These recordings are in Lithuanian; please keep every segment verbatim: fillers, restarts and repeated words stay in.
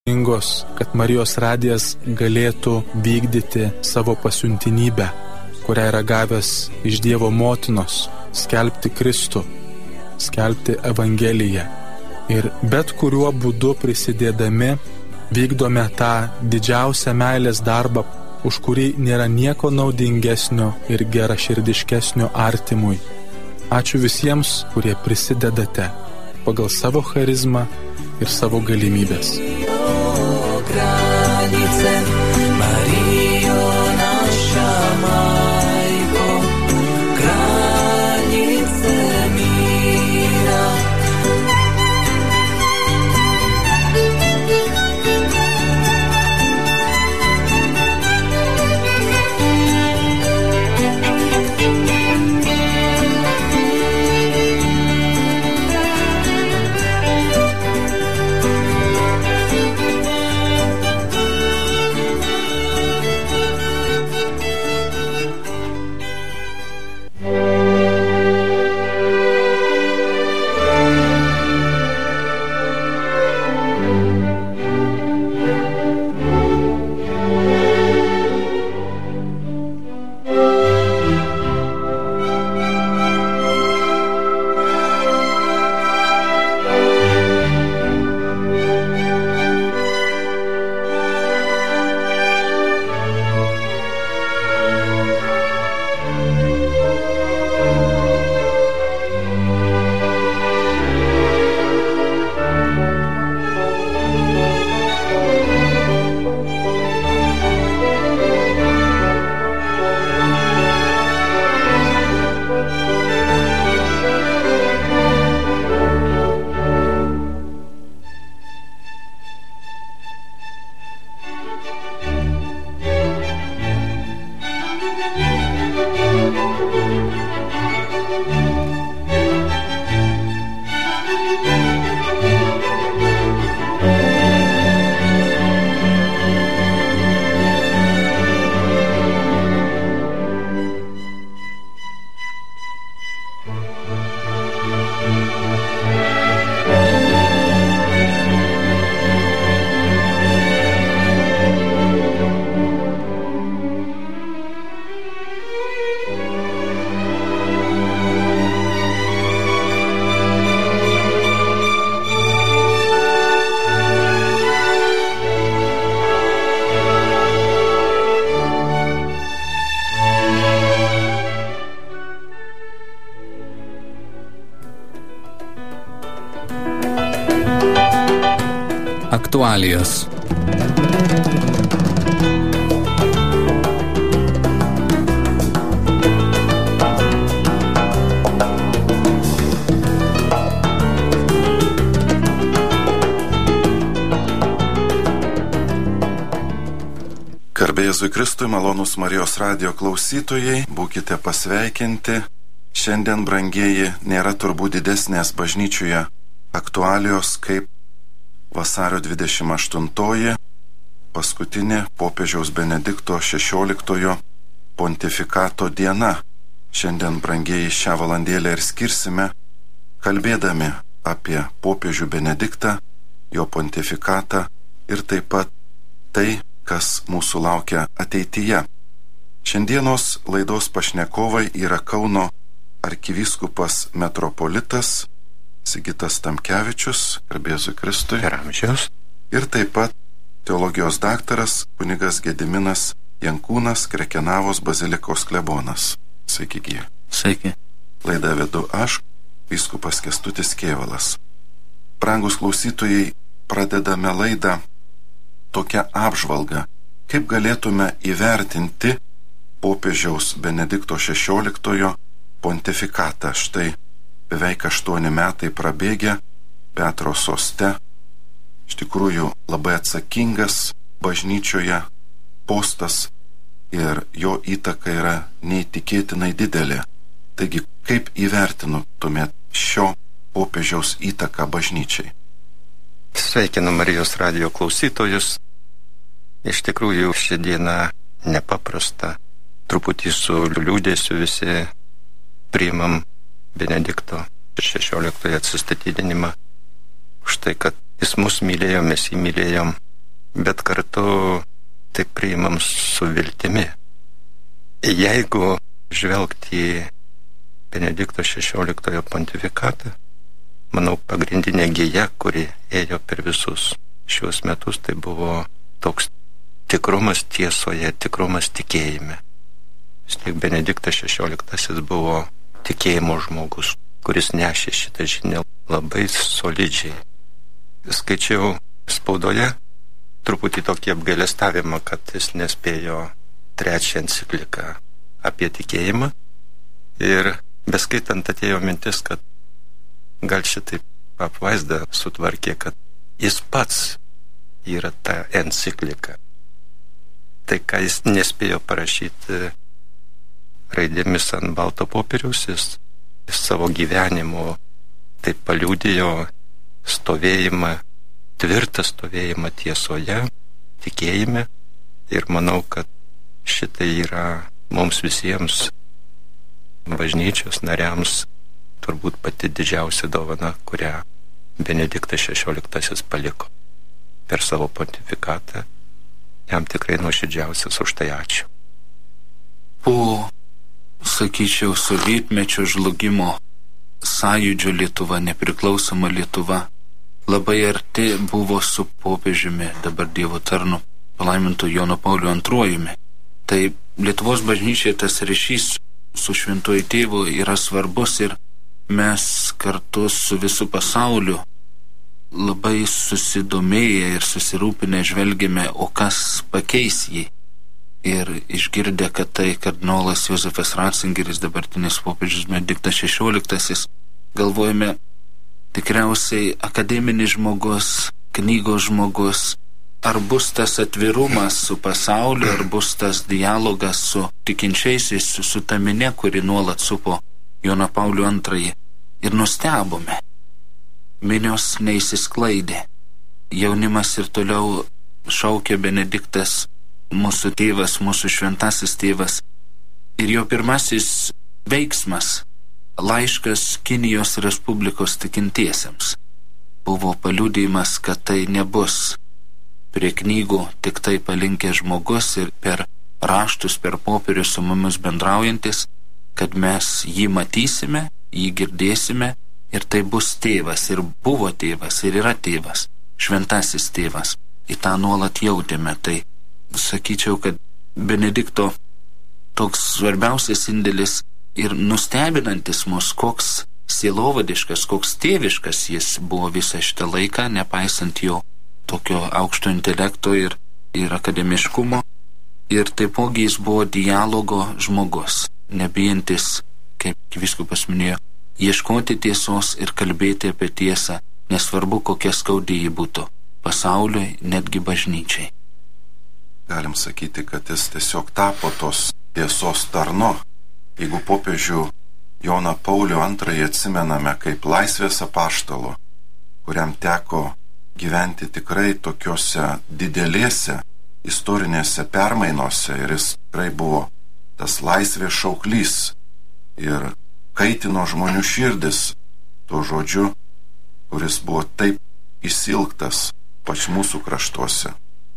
reikalingos, kad Marijos radijas galėtų vykdyti savo pasiuntinybę, kurią yra gavęs iš Dievo motinos, skelbti Kristų, skelbti Evangeliją. Ir bet kuriuo būdu prisidėdami vykdome tą didžiausią meilės darbą, už kurį nėra nieko naudingesnio ir geraširdiškesnio artimui. Ačiū visiems, kurie prisidedate pagal savo charizmą ir savo galimybės. Aktualijos. Garbė Jėzui Kristui, malonūs Marijos radijo klausytojai, būkite pasveikinti. Šiandien, brangieji, nėra turbūt didesnės bažnyčioje aktualijos kaip vasario dvidešimt aštuntoji, paskutinė popiežiaus Benedikto šešioliktojo pontifikato diena. Šiandien, brangieji, šią valandėlę ir skirsime, kalbėdami apie popiežių Benediktą, jo pontifikatą ir taip pat tai, kas mūsų laukia ateityje. Šiandienos laidos pašnekovai yra Kauno arkivyskupas metropolitas Sigitas Tamkevičius, garbė Jėzui Kristui, per amžius, ir taip pat teologijos daktaras kunigas Gediminas Jankūnas, Krekenavos bazilikos klebonas. Sveiki, gyvi. Sveiki. Laidą vedu aš, vyskupas Kęstutis Kėvalas. Brangus klausytojai, pradedame laidą tokią apžvalgą, kaip galėtume įvertinti popiežiaus Benedikto šešioliktojo pontifikatą. Štai beveik aštuoni metai prabėgę Petro soste. Iš tikrųjų labai atsakingas bažnyčioje postas ir jo įtaka yra neįtikėtinai didelė. Taigi, kaip įvertinutumėt šio popiežiaus įtaką bažnyčiai? Sveikinu Marijos radijo klausytojus. Iš tikrųjų, ši diena nepaprasta. Truputį su liūdėsiu visi priimam Benedikto šešioliktojo atsistatydinimą. Už tai, kad jis mus mylėjo, mes jį mylėjom. bet kartu tai priimam su viltimi. Jeigu žvelgti į Benedikto šešioliktojo pontifikatą, manau, pagrindinė gija, kuri ėjo per visus šiuos metus, tai buvo toks tikrumas tiesoje, tikrumas tikėjime. Vis tiek Benediktas šešioliktasis buvo tikėjimo žmogus, kuris nešė šitą žinią labai solidžiai. Skaičiau spaudoje truputį tokį apgailestavimą, kad jis nespėjo trečią encikliką apie tikėjimą, ir beskaitant atėjo mintis, kad gal šitaip apvaizdą sutvarkė, kad jis pats yra ta enciklika. Tai, ką jis nespėjo parašyti raidėmis ant balto popieriaus, jis, jis savo gyvenimu taip paliudijo stovėjimą, tvirtą stovėjimą tiesoje, tikėjime, ir manau, kad šitai yra mums visiems bažnyčios nariams turbūt pati didžiausia dovana, kurią Benediktas šešioliktasis paliko per savo pontifikatą. Jam tikrai nuoširdžiausias už tai ačiū. Po, sakyčiau, sovietmečio žlugimo sąjūdžio Lietuva, nepriklausoma Lietuva, labai arti buvo su popiežiumi, dabar Dievo tarnu, palaimintu Jono Pauliu antrojumi. Tai Lietuvos bažnyčiai tas ryšys su šventuoju tėvu yra svarbus, ir mes kartu su visu pasauliu labai susidomėję ir susirūpinę žvelgime, o kas pakeis jį. Ir išgirdę, kad tai kardinolas Jozefas Ratzingeris, dabartinis popiežius Benediktas šešioliktasis, galvojame, tikriausiai akademinis žmogus, knygos žmogus, ar bus tas atvirumas su pasauliu, ar bus tas dialogas su tikinčiaisiais, su, su ta minia, kuri nuolat supo Joną Paulių antrąjį. Ir nustebome. Minios neįsisklaidė. Jaunimas ir toliau šaukė Benediktas, mūsų tėvas, mūsų šventasis tėvas. Ir jo pirmasis veiksmas, laiškas Kinijos Respublikos tikintiesiems, buvo paliudijimas, kad tai nebus prie knygų tik tai palinkęs žmogus ir per raštus, per popierių su mumis bendraujantis, kad mes jį matysime, jį girdėsime, ir tai bus tėvas, ir buvo tėvas, ir yra tėvas, šventasis tėvas. Į tą nuolat jautėme. Tai sakyčiau, kad Benedikto toks svarbiausias indėlis ir nustebinantis mus, koks sielovadiškas, koks tėviškas jis buvo visą šitą laiką, nepaisant jo tokio aukšto intelekto ir, ir akademiškumo. Ir taipogi jis buvo dialogo žmogus, nebijantis, kaip vyskupas minėjo, ieškoti tiesos ir kalbėti apie tiesą, nesvarbu, kokia skaudi ji būtų pasauliui, netgi bažnyčiai. Galim sakyti, kad jis tiesiog tapo tos tiesos tarnu. Jeigu popiežių Joną Paulių antrąjį atsimename kaip laisvės apaštalo, kuriam teko gyventi tikrai tokiuose didelėse istorinėse permainose, ir jis tikrai buvo tas laisvės šauklys ir kaitino žmonių širdis tuo žodžiu, kuris buvo taip įsilgtas pač mūsų kraštuose.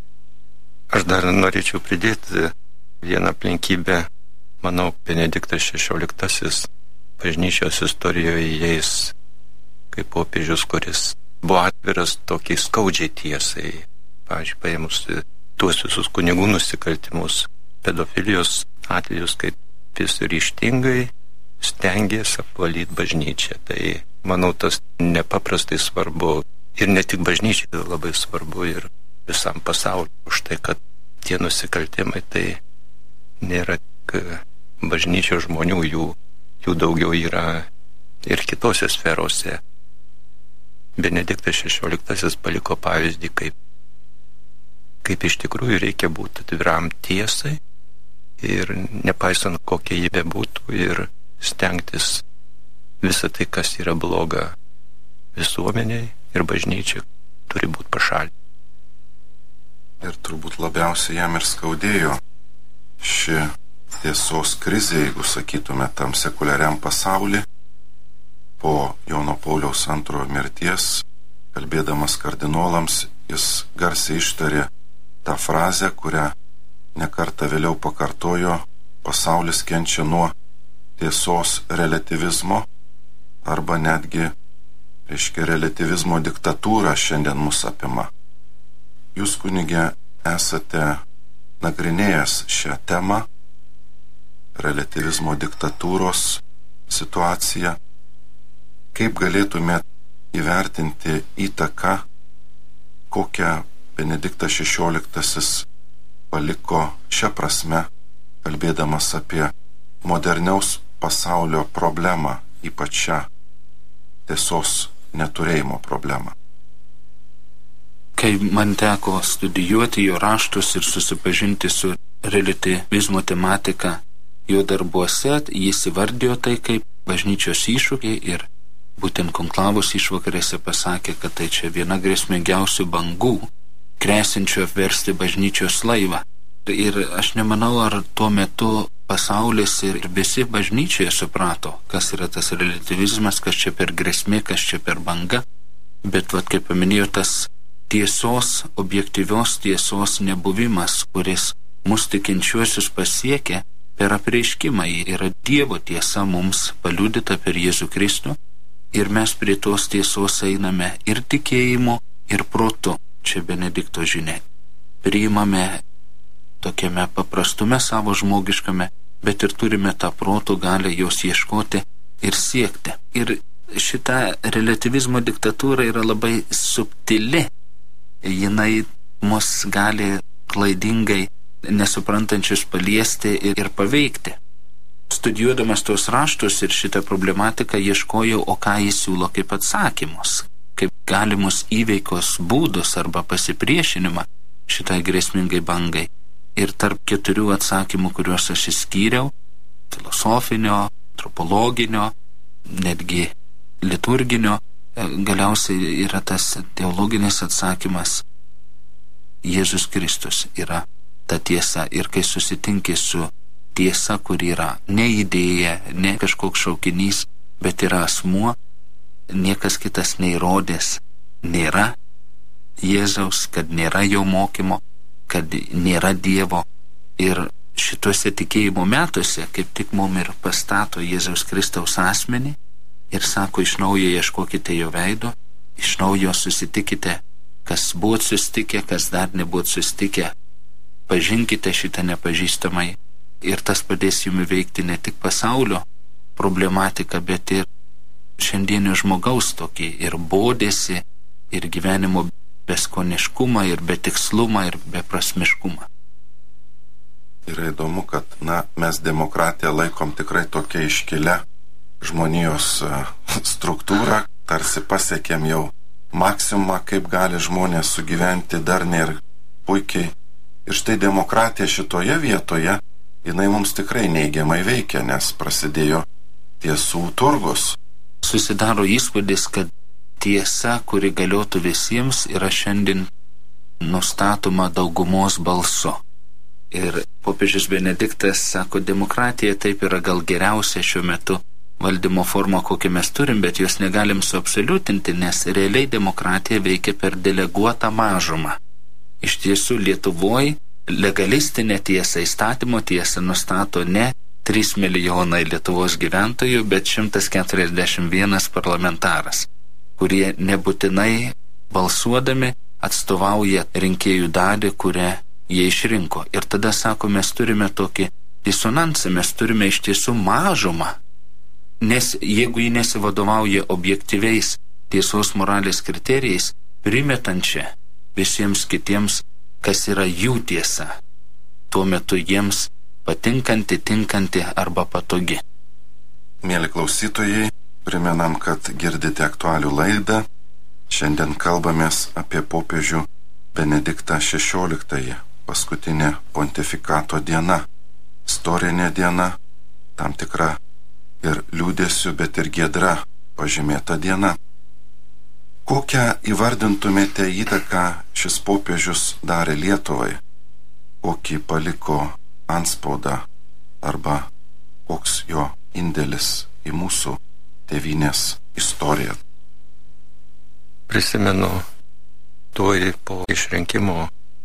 Aš dar norėčiau pridėti vieną aplinkybę. Manau, Benediktas šešioliktasis bažnyčios istorijoje įeis kaip popiežius, kuris buvo atviras tokiai skaudžiai tiesai. Pavyzdžiui, paėmus tuos visus kunigų nusikaltimus, pedofilijos atvejus, kaip jis ryžtingai stengėsi apvalyti bažnyčią. Tai, manau, tas nepaprastai svarbu. Ir ne tik bažnyčiai, tai labai svarbu ir visam pasauliu. Už tai, kad tie nusikaltimai tai nėra tik bažnyčios žmonių, jų, jų daugiau yra ir kitose sferose. Benediktas šešioliktasis paliko pavyzdį, kaip, kaip iš tikrųjų reikia būti atviram tiesai ir nepaisant kokie jį bebūtų, ir stengtis visą tai, kas yra bloga visuomeniai ir bažnyčiai, turi būti pašalinta. Ir turbūt labiausiai jam ir skaudėjo ši tiesos krizė, jeigu sakytume, tam sekuliariam pasaulį. Po Jono Pauliaus antrojo mirties, kalbėdamas kardinolams, jis garsiai ištarė: tą frazę, kurią nekartą vėliau pakartojo: pasaulis kenčia nuo tiesos relativizmo, arba netgi, reiškia, relativizmo diktatūra šiandien mus apima. Jūs, kunige, esate nagrinėjęs šią temą, relativizmo diktatūros situaciją. Kaip galėtumėt įvertinti įtaką, kokią Benediktas šešioliktasis paliko šią prasme, kalbėdamas apie moderniaus pasaulio problemą, ypač šią tiesos neturėjimo problemą? Kai man teko studijuoti jo raštus ir susipažinti su relativizmo tematika jo darbuose, jis įvardijo tai kaip bažnyčios iššūkiai ir būtent konklavos išvakarėse pasakė, kad tai čia viena grėsmingiausių bangų, kresinčių apversti bažnyčios laivą. Ir aš nemanau, ar tuo metu pasaulis ir visi bažnyčioje suprato, kas yra tas relativizmas, kas čia per grėsmė, kas čia per banga. Bet, vat, kaip paminėjau, tas tiesos, objektyvios tiesos nebuvimas, kuris mus tikinčiuosius pasiekia per apreiškimą, yra Dievo tiesa mums paliudyta per Jėzų Kristų, ir mes prie tos tiesos einame ir tikėjimu, ir protu. Čia Benedikto žinia. Priimame tokiame paprastume savo žmogiškame, bet ir turime tą proto galę jos ieškoti ir siekti. Ir šita relativizmo diktatūra yra labai subtili. Jinai mus gali klaidingai nesuprantančius paliesti ir, ir paveikti. Studijuodamas tos raštus ir šitą problematiką ieškojau, o ką jis siūlo kaip atsakymus, kaip galimus įveikos būdus arba pasipriešinimą šitai grėsmingai bangai. Ir tarp keturių atsakymų, kuriuos aš išskyriau, filosofinio, antropologinio, netgi liturginio, galiausiai yra tas teologinis atsakymas: Jėzus Kristus yra ta tiesa. Ir kai susitinki su tiesa, kur yra ne idėja, ne kažkoks šaukinys, bet yra asmuo, niekas kitas neįrodęs, nėra Jėzaus, kad nėra jo mokymo, kad nėra Dievo. Ir šituose tikėjimo metuose kaip tik mum ir pastato Jėzaus Kristaus asmenį ir sako: iš naujo ieškokite jo veido, iš naujo susitikite, kas buvot susitikę, kas dar nebuvot susitikę, pažinkite šitą nepažįstamai. Ir tas padės jums veikti ne tik pasaulio problematiką, bet ir šiandienio žmogaus tokį ir bodėsi, ir gyvenimo beskoniškumą, ir betikslumą, ir beprasmiškumą. Yra įdomu, kad na, mes demokratiją laikom tikrai tokia iškilia žmonijos struktūra, tarsi pasiekėm jau maksimumą, kaip gali žmonės sugyventi darniai ir puikiai. Ir štai demokratija šitoje vietoje, jinai mums tikrai neigiamai veikia, nes prasidėjo tiesų turgus. Susidaro įspūdis, kad tiesa, kuri galiotų visiems, yra šiandien nustatoma daugumos balsu. Ir popiežius Benediktas sako, demokratija taip yra gal geriausia šiuo metu valdymo forma, kokią mes turim, bet jos negalim suabsoliutinti, nes realiai demokratija veikia per deleguotą mažumą. Iš tiesų Lietuvoje legalistinė tiesa, įstatymo tiesa nustato ne trys milijonai Lietuvos gyventojų, bet šimtas keturiasdešimt vienas parlamentaras, kurie nebūtinai balsuodami atstovauja rinkėjų dalį, kurią jie išrinko. Ir tada sako, mes turime tokį disonansą, mes turime iš tiesų mažumą, nes jeigu ji nesivadovauja objektyviais tiesos moralės kriterijais, primetančia visiems kitiems, kas yra jų tiesa, tuo metu jiems patinkanti, tinkanti arba patogi. Mėly klausytojai, primenam, kad girdite aktualių laidą. Šiandien kalbamės apie popiežių Benediktą šešioliktąjį, paskutinė pontifikato diena, istorinė diena, tam tikra ir liūdėsiu, bet ir giedra pažymėta diena. Kokią įvardintumėte įtaką šis popiežius darė Lietuvai? Kokį paliko antspaudą arba koks jo indėlis į mūsų tėvynės istoriją? Prisimenu tuoj po išrinkimo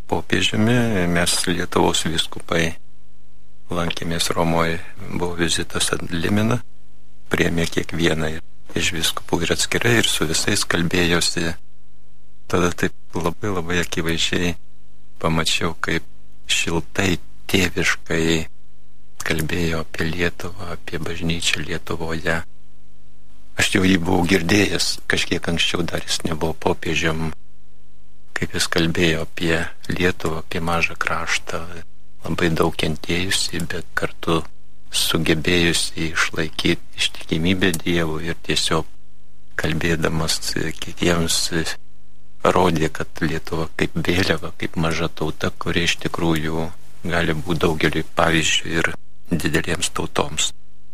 popiežiumi. Mes Lietuvos vyskupai lankėmės Romoje, buvo vizitas ad limina, priėmė kiekvieną iš vyskupų ir atskirai ir su visais kalbėjosi. Tada taip labai labai akivaizdžiai pamačiau, kaip šiltai, tėviškai kalbėjo apie Lietuvą, apie bažnyčią Lietuvoje. Aš jau jį buvau girdėjęs, kažkiek anksčiau dar jis nebuvo popiežium, kaip jis kalbėjo apie Lietuvą, apie mažą kraštą, labai daug kentėjusi, bet kartu sugebėjusi išlaikyti ištikimybę Dievui ir tiesiog kalbėdamas kitiems rodė, kad Lietuva kaip vėliava, kaip maža tauta, kuri iš tikrųjų gali būti daugeliui pavyzdžių ir didelėms tautoms.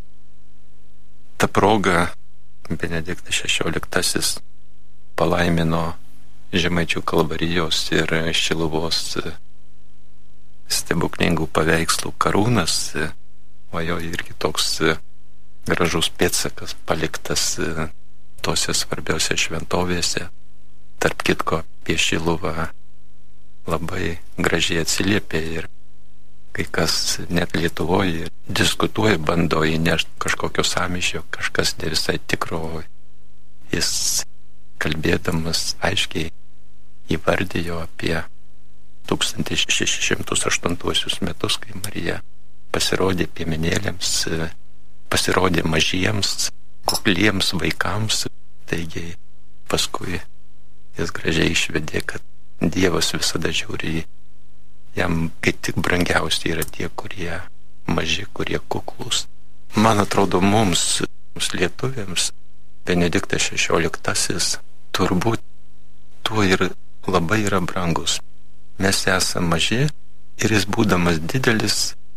Ta proga Benediktas šešioliktasis palaimino Žemaičių Kalvarijos ir Šiluvos stebuklingų paveikslų karūnas, o jo irgi toks gražus pėdsakas paliktas tose svarbiausiose šventovėse. Tarp kitko apie Šiluvą labai gražiai atsiliepė ir kai kas net Lietuvoje diskutuoja, bando įnešti kažkokio sąmyšio, kažkas ne visai tikro. Jis kalbėdamas aiškiai įvardijo apie tūkstantis šeši šimtai aštuntuosius metus, kai Marija pasirodė piemenėlėms, pasirodė mažiems, kukliems vaikams. Taigi paskui jis gražiai išvedė, kad Dievas visada žiūri, jam kaip tik brangiausi yra tie, kurie maži, kurie kuklus. Man atrodo, mums, mums lietuviams, Benediktas šešioliktasis turbūt tuo ir labai yra brangus. Mes esame maži ir jis būdamas didelis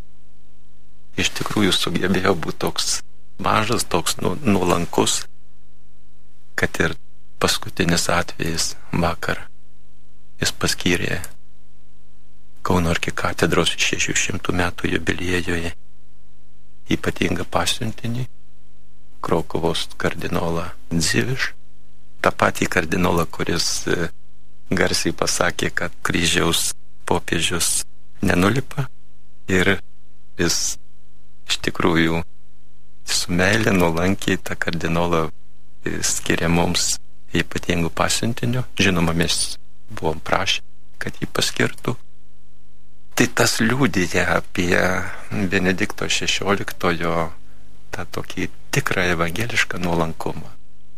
iš tikrųjų sugebėjo būti toks mažas, toks nu, nuolankus, kad ir paskutinis atvejis vakar jis paskyrė Kauno arkikatedros šešių šimtų metų jubiliejuje ypatingą pasiuntinį, Krokuvos kardinolą Dziviš, tą patį kardinolą, kuris garsiai pasakė, kad kryžiaus popiežius nenulipa, ir jis iš tikrųjų su meilė nuolankiai tą kardinolą skiria mums ypatingų pasiuntinių. Žinoma, mes buvom prašę, kad jį paskirtų. Tai tas liudija apie Benedikto šešioliktojo tą tokį tikrą evangelišką nuolankumą.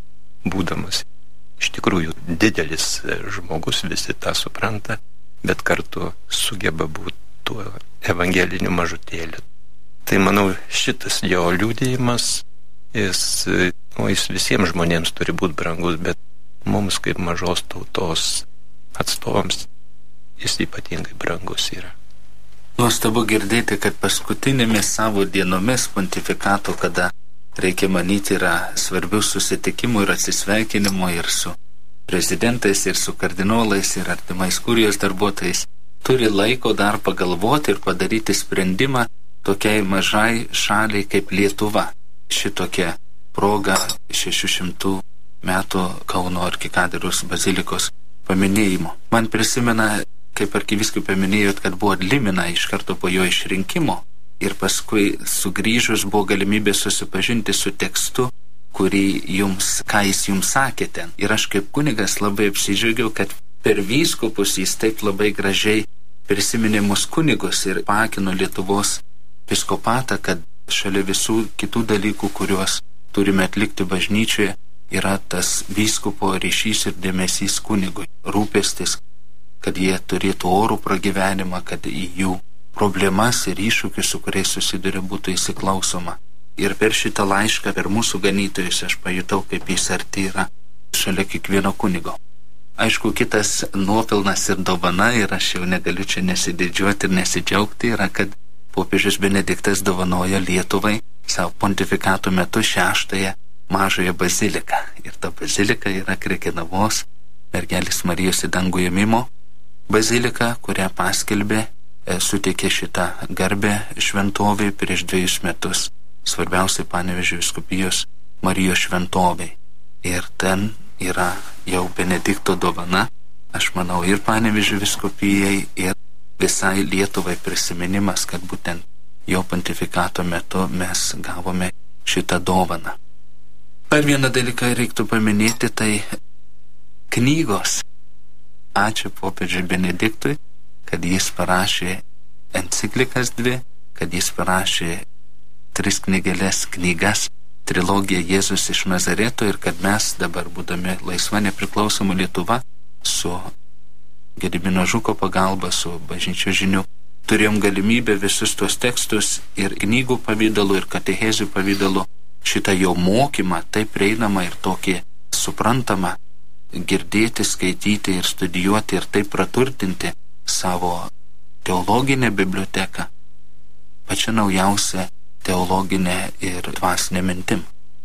Būdamas iš tikrųjų didelis žmogus, visi tą supranta, bet kartu sugeba būti tuo evangeliniu mažutėliu. Tai manau, šitas jo liudijimas, jis, nu, jis visiems žmonėms turi būti brangus, bet mums kaip mažos tautos atstovams jis ypatingai brangus yra. Nuostabu girdėti, kad paskutinėmis savo dienomis pontifikato, kada reikia manyti yra svarbių susitikimų ir atsisveikinimų ir su prezidentais, ir su kardinolais, ir artimais kurijos darbuotojais, turi laiko dar pagalvoti ir padaryti sprendimą tokiai mažai šaliai kaip Lietuva. Šitokia proga šešių šimtų metų Kauno arkikatedros bazilikos paminėjimo. Man prisimena, kaip arkivyskupė minėjot, kad buvo limina iš karto po jo išrinkimo ir paskui sugrįžus buvo galimybė susipažinti su tekstu, kurį jums, ką jis jums sakė ten. Ir aš kaip kunigas labai apsidžiaugiau, kad per vyskupus jis taip labai gražiai prisiminė mus kunigus ir paakino Lietuvos episkopatą, kad šalia visų kitų dalykų, kuriuos turime atlikti bažnyčioje, yra tas vyskupo ryšys ir dėmesys kunigui, rūpestis, kad jie turėtų orų pragyvenimą, kad į jų problemas ir iššūkius, su kuriais susiduria, būtų įsiklausoma. Ir per šitą laišką, per mūsų ganytojus, aš pajutau, kaip jis arti yra šalia kiekvieno kunigo. Aišku, kitas nuopelnas ir dovana, ir aš jau negaliu čia nesididžiuoti ir nesidžiaugti, yra, kad popiežius Benediktas dovanoja Lietuvai savo pontifikato metu šeštąją mažąją baziliką. Ir ta bazilika yra Krekenavos Mergelės Marijos į dangų ėmimo bazilika, kurią paskelbė, suteikė šitą garbę šventovei prieš dviejus metus, svarbiausiai Panevėžio vyskupijos Marijos šventovei. Ir ten yra jau Benedikto dovana aš manau, ir Panevėžio vyskupijai, ir visai Lietuvai prisiminimas, kad būtent jo pontifikato metu mes gavome šitą dovaną. Dar vieną dalyką reiktų paminėti, tai knygos. Ačiū popiežiui Benediktui, kad jis parašė enciklikas dvi, kad jis parašė tris knygelės knygas, trilogiją Jėzus iš Nazareto, ir kad mes dabar, būdami laisva nepriklausoma Lietuva, su Gedimino Žuko pagalba, su bažnyčios žinių, turėjom galimybę visus tuos tekstus ir knygų pavydalu, ir katechezių pavydalu šitą jo mokymą taip prieinamą ir tokį suprantamą girdėti, skaityti ir studijuoti ir taip praturtinti savo teologinę biblioteką, pačią naujausią teologinę ir dvasinę mintim.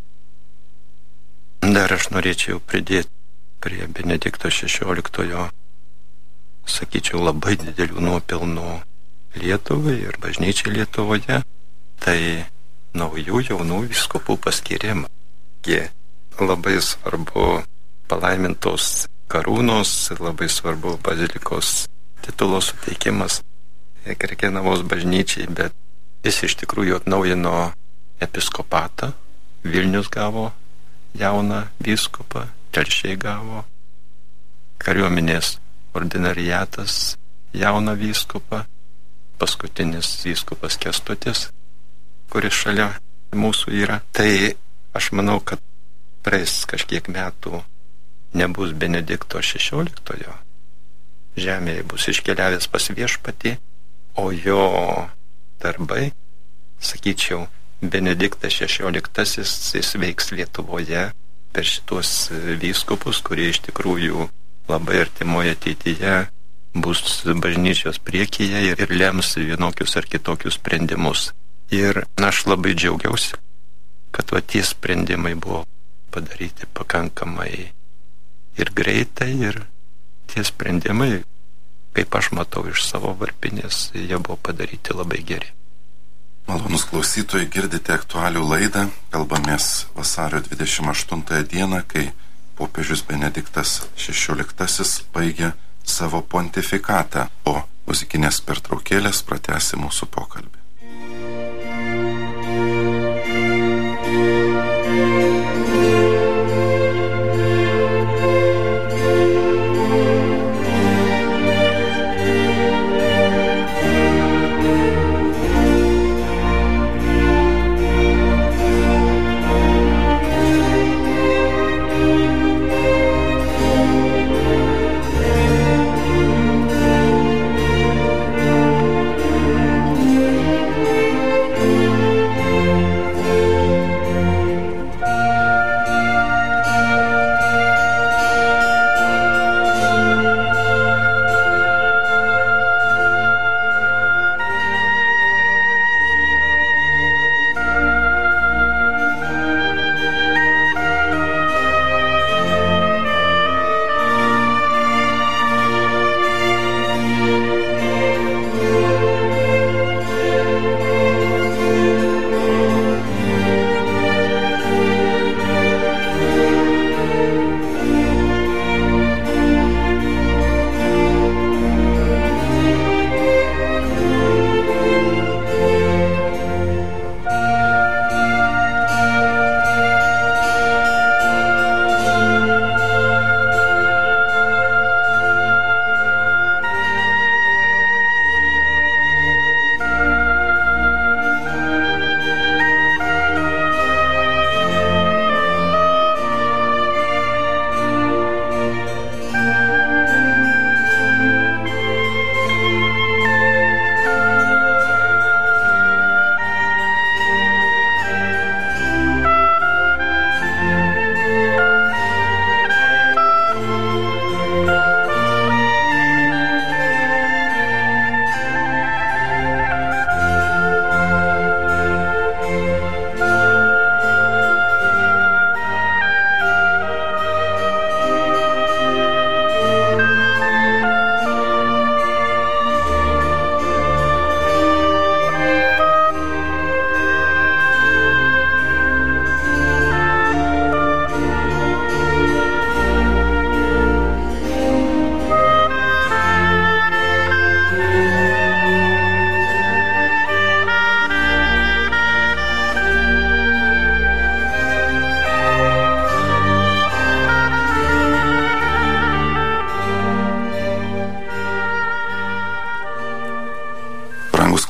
Dar aš norėčiau pridėti prie Benedikto šešioliktojo, sakyčiau, labai didelių nuopelnų Lietuvai ir bažnyčiai Lietuvoje, tai naujų jaunų vyskupų paskirimą. Jie labai svarbu palaimintos karūnos, labai svarbu bazilikos titulo suteikimas Krekenavos bažnyčiai, bet jis iš tikrųjų atnaujino episkopatą. Vilnius gavo jauną vyskupą, Telšiai gavo, kariuomenės ordinariatas jauną vyskupą, paskutinis vyskupas Kęstutis, kuris šalia mūsų yra. Tai aš manau, kad praeis kažkiek metų, nebus Benedikto šešioliktojo, žemėje bus iškeliavęs pas Viešpatį, o jo darbai, sakyčiau, Benediktas šešioliktasis, jis veiks Lietuvoje per šitos vyskupus, kurie iš tikrųjų labai artimoje ateityje bus bažnyčios priekyje ir lems vienokius ar kitokius sprendimus. Ir aš labai džiaugiausi, kad va tie sprendimai buvo padaryti pakankamai ir greitai, ir tie sprendimai, kaip aš matau iš savo varpinės, jie buvo padaryti labai geri. Malonus klausytojai, girdite aktualių laidą, kalbamės vasario dvidešimt aštuntąją dieną, kai popiežius Benediktas šešioliktasis baigė savo pontifikatą. Po muzikinės pertraukėlės pratęsime mūsų pokalbį.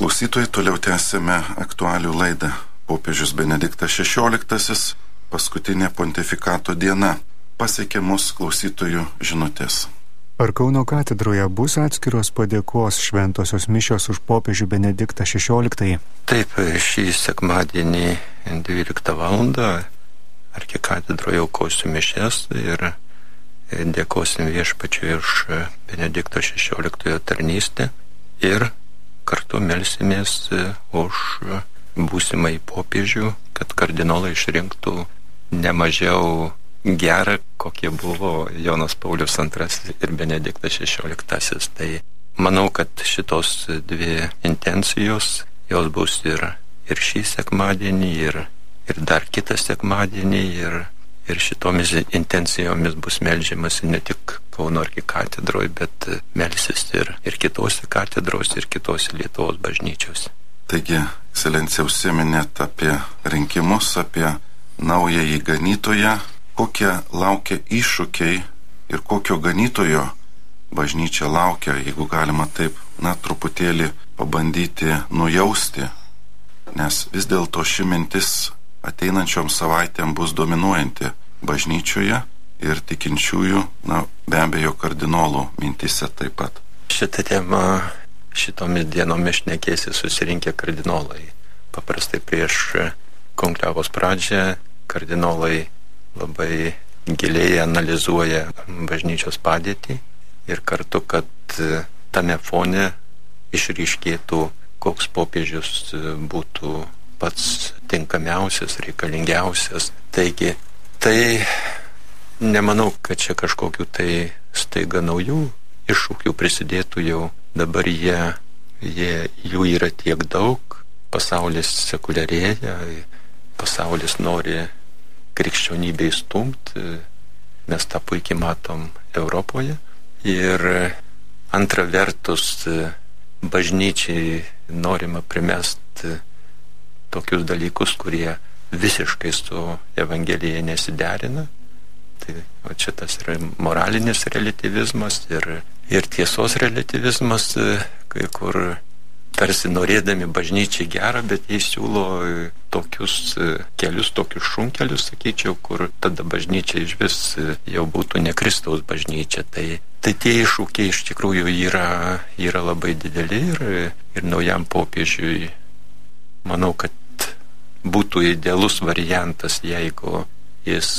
klausytojai, toliau tęsime aktualių laidą. Popiežius Benediktas šešioliktasis, paskutinė pontifikato diena. Pasiekė mus klausytojų žinutės. Ar Kauno katedroje bus atskiros padėkos šventosios mišios už popiežių Benediktą šešioliktąjį? Taip, šį sekmadienį dvyliktą valandą arkikatedroje aukosiu mišias ir dėkosim Viešpačiui už Benedikto šešioliktojo tarnystę ir kartu melsimės už būsimąjį popiežių, kad kardinolai išrinktų ne mažiau gerą, kokie buvo Jonas Paulius antrasis ir Benediktas šešioliktasis. Tai manau, kad šitos dvi intencijos, jos bus ir, ir šį sekmadienį, ir, ir dar kitą sekmadienį, ir, ir šitomis intencijomis bus meldžiamasi ne tik Kauno arkikatedroje, bet melsis ir, ir kitose katedrose, ir kitose Lietuvos bažnyčiose. Taigi, ekscelencija, užsiminėt apie rinkimus, apie naująjį ganytoją. Kokie laukia iššūkiai ir kokio ganytojo bažnyčia laukia, jeigu galima taip, na, truputėlį pabandyti nujausti, nes vis dėlto ši mintis ateinančiom savaitėm bus dominuojanti bažnyčioje ir tikinčiųjų, na, be abejo, kardinolų mintise taip pat. Šitą temą šitomis dienomis šnekėsi susirinkę kardinolai. Paprastai prieš konklavos pradžią kardinolai labai giliai analizuoja bažnyčios padėtį ir kartu, kad tame fone išryškėtų, koks popiežius būtų pats tinkamiausias, reikalingiausias. Taigi, tai nemanau, kad čia kažkokiu tai staiga naujų iššūkių prisidėtų jau. Dabar jie, jie, jų yra tiek daug, pasaulis sekuliarėja, pasaulis nori krikščionybę įstumti, mes tą puikiai matom Europoje. Ir antra vertus, bažnyčiai norima primesti tokius dalykus, kurie visiškai su Evangelija nesiderina. Tai o čia tas yra moralinis relativizmas ir, ir tiesos relativizmas, kai kur tarsi norėdami bažnyčiai gerą, bet jie siūlo tokius kelius, tokius šunkelius, sakyčiau, kur tada bažnyčia iš vis jau būtų ne Kristaus bažnyčia. Tai, tai tie iššūkiai iš tikrųjų yra, yra labai dideli ir, ir naujam popiežiui manau, kad būtų idealus variantas, jeigu jis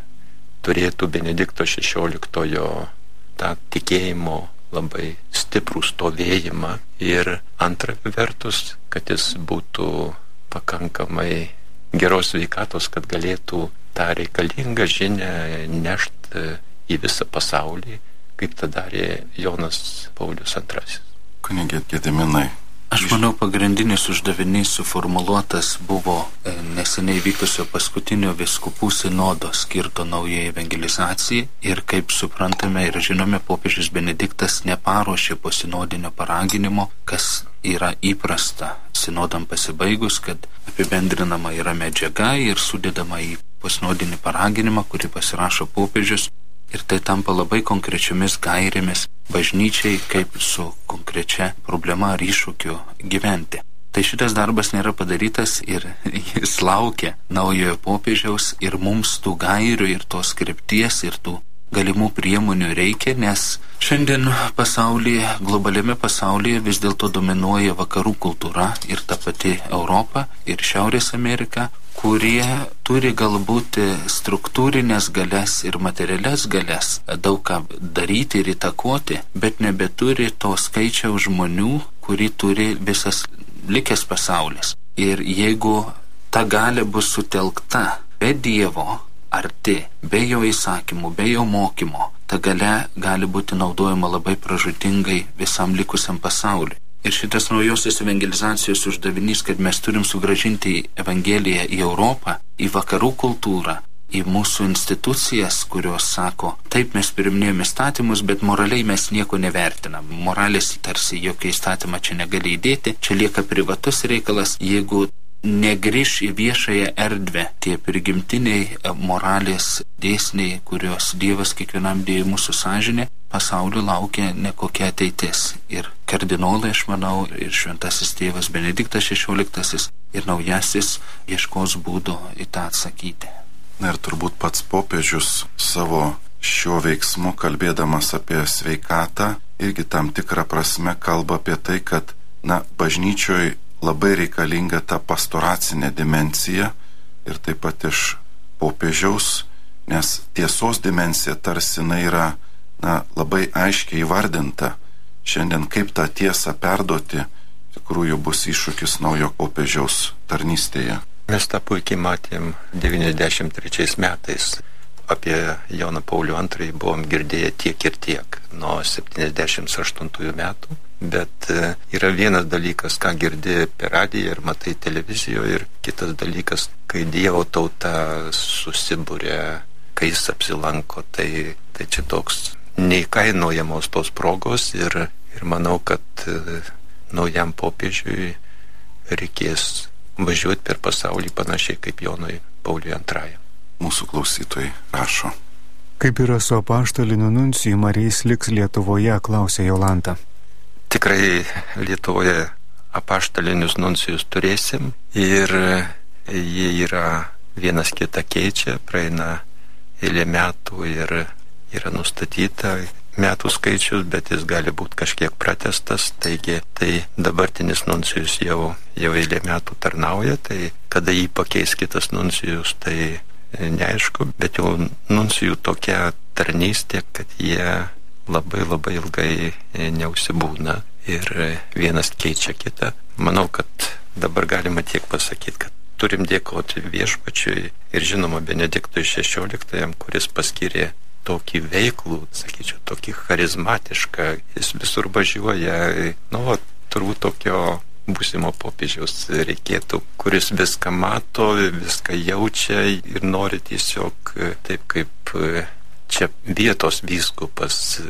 turėtų Benedikto šešioliktojo tą tikėjimo labai stiprų stovėjimą ir antra vertus, kad jis būtų pakankamai geros sveikatos, kad galėtų tą reikalingą žinią nešti į visą pasaulį, kaip tą darė Jonas Paulius antrasis. Kunige Gediminai. Aš manau, pagrindinis uždavinys suformuluotas buvo neseniai vykusio paskutinio vyskupų sinodo skirto naujai evangelizacijai ir, kaip suprantame ir žinome, popiežius Benediktas neparuošė po sinodinio paraginimo, kas yra įprasta sinodam pasibaigus, kad apibendrinama yra medžiaga ir sudedama į posinodinį paraginimą, kurį pasirašo popiežius. Ir tai tampa labai konkrečiomis gairėmis bažnyčiai, kaip su konkrečia problema ar iššūkiu gyventi. Tai šitas darbas nėra padarytas ir jis laukia naujojo popiežiaus ir mums tų gairių ir tos krypties ir tų galimų priemonių reikia, nes šiandien pasaulyje, globaliame pasaulyje vis dėlto dominuoja vakarų kultūra ir ta pati Europa ir Šiaurės Amerika, kurie turi galbūt struktūrinės galias ir materialias galias daug ką daryti ir įtakoti, bet nebeturi to skaičiaus žmonių, kurį turi visas likęs pasaulis. Ir jeigu ta galia bus sutelkta be Dievo arti, be jo įsakymų, be jo mokymo, ta galia gali būti naudojama labai pražūtingai visam likusiam pasauliui. Ir šitas naujosios evangelizacijos uždavinys, kad mes turim sugrąžinti Evangeliją į Europą, į vakarų kultūrą, į mūsų institucijas, kurios sako, taip mes priiminėjome įstatymus, bet moraliai mes nieko nevertinam. Moralės tarsi jokio įstatymą čia negali įdėti, čia lieka privatus reikalas. Jeigu negrįš į viešąją erdvę tie prigimtiniai moralės dėsniai, kurios Dievas kiekvienam dėjo mūsų sąžinė, pasaulio laukia nekokia ateitis. Ir kardinolai, aš manau, ir šventasis tėvas Benediktas šešioliktasis, ir naujasis ieškos būdo į tą atsakyti. Na ir turbūt pats popiežius savo šiuo veiksmu, kalbėdamas apie sveikatą, irgi tam tikrą prasme kalba apie tai, kad, na, bažnyčioj labai reikalinga ta pastoracinė dimensija ir taip pat iš popiežiaus, nes tiesos dimensija tarsi na yra na, labai aiškiai įvardinta. Šiandien kaip tą tiesą perduoti, tikrųjų bus iššūkis naujo popiežiaus tarnystėje. Mes tą puikiai matėm devyniasdešimt trečiais metais. Apie Joną Paulių antrąjį buvom girdėję tiek ir tiek nuo septyniasdešimt aštuntųjų metų. Bet yra vienas dalykas, ką girdi per radiją ir matai televizijoje, ir kitas dalykas, kai Dievo tauta susibūrė, kai jis apsilanko, tai, tai čia toks neįkainojamos tos progos ir, ir manau, kad naujam popiežiui reikės važiuoti per pasaulį panašiai kaip Jonui Pauliui antrajam. Mūsų klausytojai rašo. Kaip yra su apaštaliniu nuncijum, ar jis liks Lietuvoje, klausė Jolanta. Tikrai Lietuvoje apaštalinius nuncijus turėsim ir jie yra vienas kitą keičia, praeina eilė metų ir yra nustatyta metų skaičius, bet jis gali būti kažkiek pratestas, taigi tai dabartinis nuncijus jau, jau eilė metų tarnauja, tai kada jį pakeis kitas nuncijus, tai neaišku, bet jau nuncijų tokia tarnystė, kad jie labai labai ilgai neužsibūna ir vienas keičia kitą. Manau, kad dabar galima tiek pasakyti, kad turim dėkoti viešpačiui ir žinoma Benediktui šešioliktajam, kuris paskyrė tokį veiklų, sakyčiau, tokį charizmatišką, jis visur važiuoja, nu, turbūt tokio būsimo popiežiaus reikėtų, kuris viską mato, viską jaučia ir nori tiesiog taip kaip čia vietos vyskupas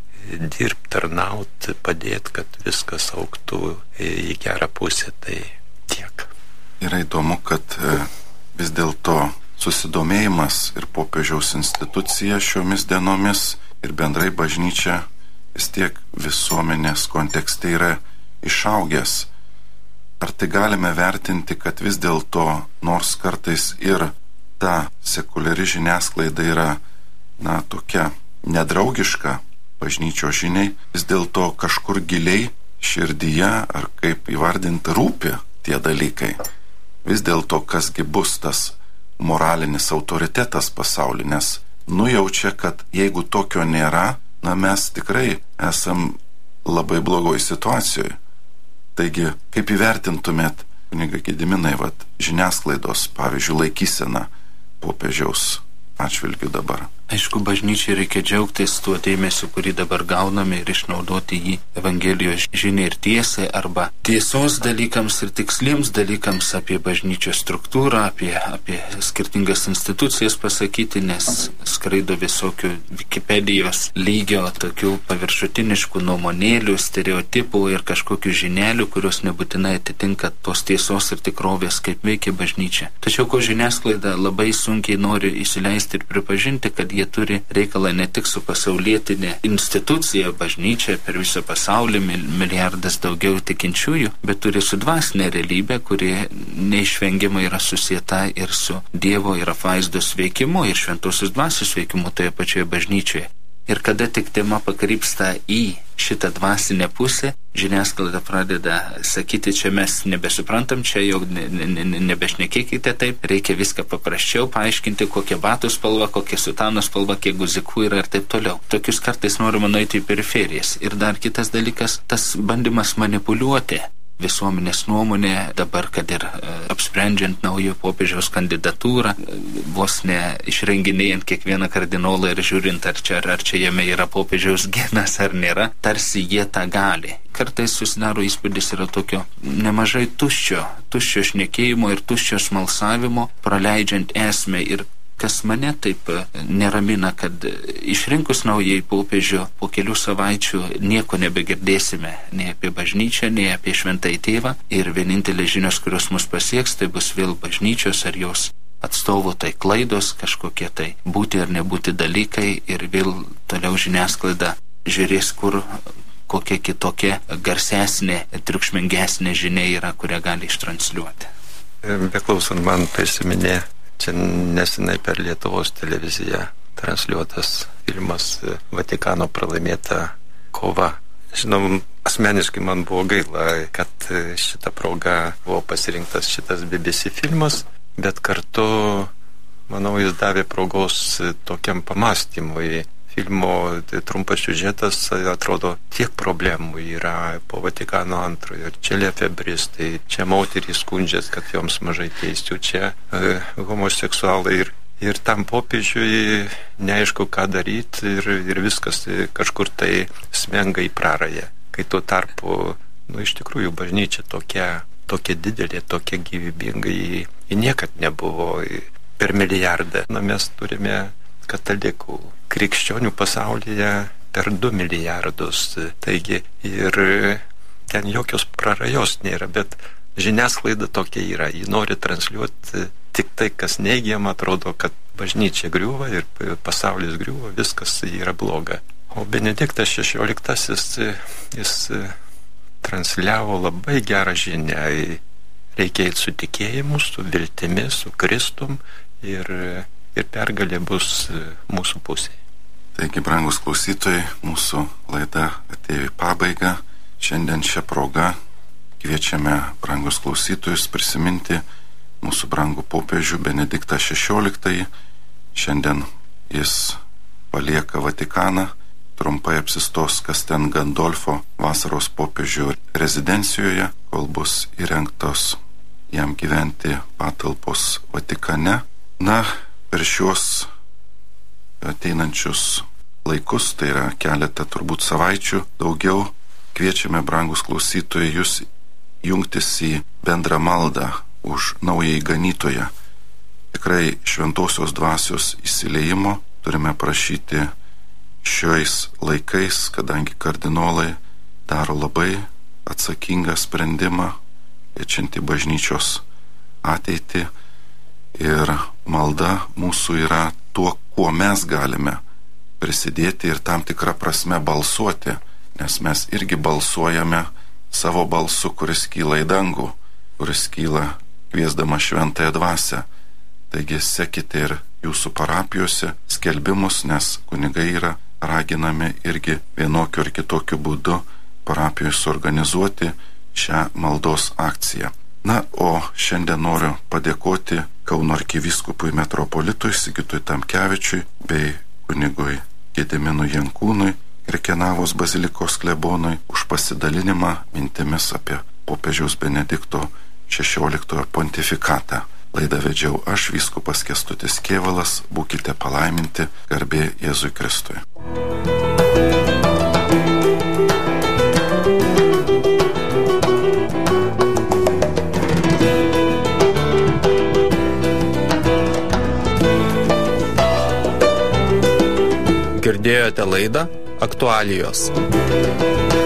dirbt, tarnaut, padėt, kad viskas augtų į gerą pusę, tai tiek. Yra įdomu, kad vis dėlto susidomėjimas ir popiežiaus institucija šiomis dienomis ir bendrai bažnyčia vis tiek visuomenės kontekste yra išaugęs. Ar tai galime vertinti, kad vis dėlto, nors kartais ir ta sekuliari žiniasklaida yra na, tokia nedraugiška bažnyčios žiniai, vis dėlto kažkur giliai širdyje, ar kaip įvardinti, rūpi tie dalykai. Vis dėlto, kasgi bus tas moralinis autoritetas pasauly, nes nujaučia, kad jeigu tokio nėra, na mes tikrai esam labai blogoj situacijoje. Taigi, kaip įvertintumėt, kuniga Gediminai, vat, žiniasklaidos, pavyzdžiui, laikysena popiežiaus atžvilgiu dabar? Aišku, bažnyčiai reikia džiaugtis tuo dėmesiu, kurį dabar gauname ir išnaudoti jį Evangelijos žiniai ir tiesai arba tiesos dalykams ir tiksliems dalykams apie bažnyčios struktūrą, apie, apie skirtingas institucijas pasakyti, nes skraido visokių Wikipedijos lygio, tokių paviršutiniškų nuomonėlių, stereotipų ir kažkokių žinelių, kurios nebūtinai atitinka tos tiesos ir tikrovės, kaip veikia bažnyčia. Tačiau ko žiniasklaida labai sunkiai nori įsileisti ir pripažinti, kad jie turi reikalą ne tik su pasaulietinė institucija, bažnyčia per visą pasaulį, milijardas daugiau tikinčiųjų, bet turi su dvasinė realybė, kuri neišvengiamai yra susieta ir su Dievo ir apvaizdos veikimu ir šventosios dvasios veikimu toje pačioje bažnyčioje. Ir kada tik tema pakrypsta į šitą dvasinę pusę, žiniasklaida pradeda sakyti, čia mes nebesuprantam, čia jau ne, ne, nebešnekėkite taip, reikia viską paprasčiau paaiškinti, kokia batų spalva, kokia sutano spalva, kiek guzikų yra ir taip toliau. Tokius kartais norima nueiti į periferijas. Ir dar kitas dalykas, tas bandymas manipuliuoti visuomenės nuomonė dabar, kad ir e, apsprendžiant naujo popiežiaus kandidatūrą, e, vos ne išrenginėjant kiekvieną kardinolą ir žiūrint, ar čia, ar čia jame yra popiežiaus genas ar nėra, tarsi jie tą gali. Kartais susidaro įspūdis yra tokio nemažai tuščio, tuščio šnekėjimo ir tuščio smalsavimo, praleidžiant esmę ir kas mane taip neramina, kad išrinkus naujai popiežių po kelių savaičių nieko nebegirdėsime nei apie bažnyčią, nei apie šventąjį tėvą ir vienintelės žinios, kurios mus pasieks, tai bus vėl bažnyčios ar jos atstovų tai klaidos, kažkokie tai būti ar nebūti dalykai ir vėl toliau žiniasklaida žiūrės, kur kokia kitokia garsesnė, triukšmingesnė žinia yra, kurią gali ištransliuoti. Beklausant man prisiminė, čia nesenai per Lietuvos televiziją transliuotas filmas Vatikano pralaimėta kova. Žinom, asmeniškai man buvo gaila, kad šitą progą buvo pasirinktas šitas B B C filmas, bet kartu, manau, jis davė progos tokiam pamastymui. Filmo tai trumpas siužetas, atrodo, tiek problemų yra po Vatikano antrojo. Čia lefebristai, čia moterys skundžiasi, kad joms mažai teisių, čia e, homoseksualai ir, ir tam popiežiui neaišku, ką daryti ir, ir viskas kažkur tai smenga į prarąją. Kai tuo tarpu, nu, iš tikrųjų, bažnyčia tokia, tokia didelė, tokia gyvybinga, ji, ji niekad nebuvo per milijardą. Na, mes turime katalikų, krikščionių pasaulyje per du milijardus. Taigi ir ten jokios prarajos nėra, bet žiniasklaida tokia yra. Ji nori transliuoti tik tai, kas neigiama, atrodo, kad bažnyčia griūva ir pasaulis griūva, viskas yra bloga. O Benediktas šešioliktasis, jis transliavo labai gerą žinią. Reikia eiti su tikėjimu, su viltimi, su Kristum ir ir pergalė bus mūsų pusėje. Taigi, brangus klausytojai, mūsų laida atėjo į pabaigą. Šiandien šią progą kviečiame brangus klausytojus prisiminti mūsų brangų popiežių Benediktą šešioliktąjį. Šiandien jis palieka Vatikaną, trumpai apsistos Castel Gandolfo vasaros popiežių rezidencijoje, kol bus įrengtos jam gyventi patalpos Vatikane. Na, per šios ateinančius laikus, tai yra keletą turbūt savaičių daugiau, kviečiame, brangus klausytojai, jūs jungtis į bendrą maldą už naująjį ganytoją. Tikrai šventosios dvasios įsileimo turime prašyti šiais laikais, kadangi kardinolai daro labai atsakingą sprendimą, liečiantį bažnyčios ateitį. Ir malda mūsų yra tuo, kuo mes galime prisidėti ir tam tikrą prasme balsuoti, nes mes irgi balsuojame savo balsu, kuris kyla į dangų, kuris kyla kviesdama šventąją dvasią. Taigi sekite ir jūsų parapijose skelbimus, nes kunigai yra raginami irgi vienokiu ar kitokiu būdu parapijoje suorganizuoti šią maldos akciją. Na, o šiandien noriu padėkoti Kauno arkivyskupui metropolitui Sigitui Tamkevičiui bei kunigui Gediminui Jankūnui ir Kenavos bazilikos klebonui už pasidalinimą mintimis apie popiežiaus Benedikto šešioliktojo pontifikatą. Laidą vedžiau aš, vyskupas Kęstutis Kėvalas. Būkite palaiminti, garbė Jėzui Kristui. Girdėjote laidą Aktualijos.